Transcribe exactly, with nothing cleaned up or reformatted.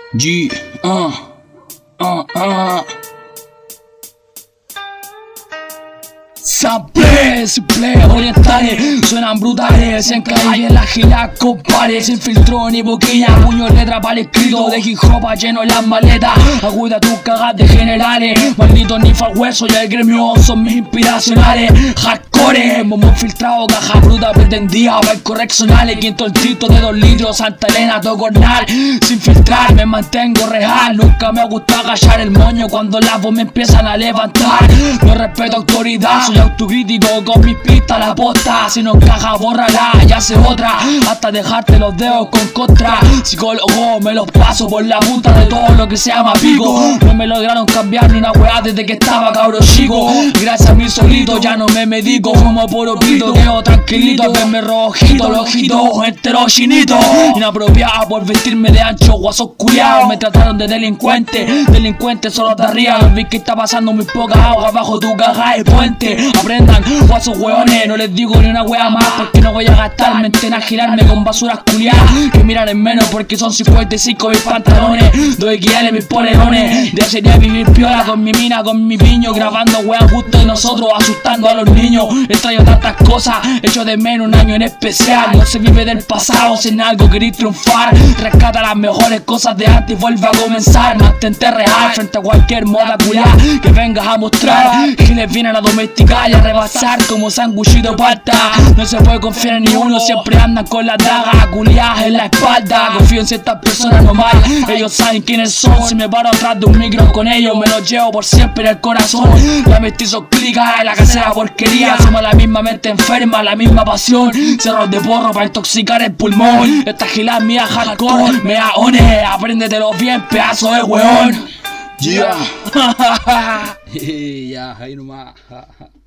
G, uh, uh, uh. Samples, simples, orientales, suenan brutales, se calle en la gira, compadre, sin filtro ni boquilla, puño letra para el escrito, de hip hop lleno en las maletas, aguda tus cagas de generales, malditos ni fa hueso y el gremio son mis inspiracionales, hardcore, momo filtrado, caja bruta pretendida, para correccionales, quinto el tito de dos litros, Santa Elena, todo cornal, sin filtrar, me mantengo real, nunca me gustó agachar el moño cuando las voz me empiezan a levantar, no respeto autoridad, soy autocrítico con mis pistas, la posta, si no encaja bórrala y hace otra, hasta dejarte los dedos con contra, psicólogo me los paso por la puta de todo lo que se llama pico, no me lograron cambiar ni una weá desde que estaba cabro chico, gracias a mí solito ya no me medico, como puro pito, quedo tranquilito, verme rojito, los ojitos entero chinito, inapropiado por vestirme de ancho, guasos culiados, me trataron de delincuente, delincuente solo de arriba, vi que está pasando muy poca agua bajo tu caja de puente. Aprendan, guasos hueones, no les digo ni una wea más porque no voy a gastarme en agirarme con basuras culiadas que miran en menos porque son cincuenta y cinco mis pantalones, doy guiales mis polerones, de sería vivir piola con mi mina, con mi piño, grabando weas justo de nosotros, asustando a los niños, extraño tantas cosas, echo de menos un año en especial, no se vive del pasado, sin algo querís triunfar, rescata las mejores cosas de antes y vuelve a comenzar, mantente real frente a cualquier moda culiada que vengas a mostrar, que les vienen a domesticar y a rebasar como sanguchito pata, no se puede confiar en ni uno, siempre andan con la daga, culiadas en la espalda, confío en ciertas personas nomás, ellos saben quiénes son, si me paro atrás de un micro con ellos me los llevo por siempre en el corazón, la mestizo clica, la casera porquería, somos la misma mente enferma, la misma pasión, cerros de porro para intoxicar el pulmón, esta gilada mía hardcore, me aone, apréndetelo bien pedazo de weón. Yeah. Ya, ahí nomás.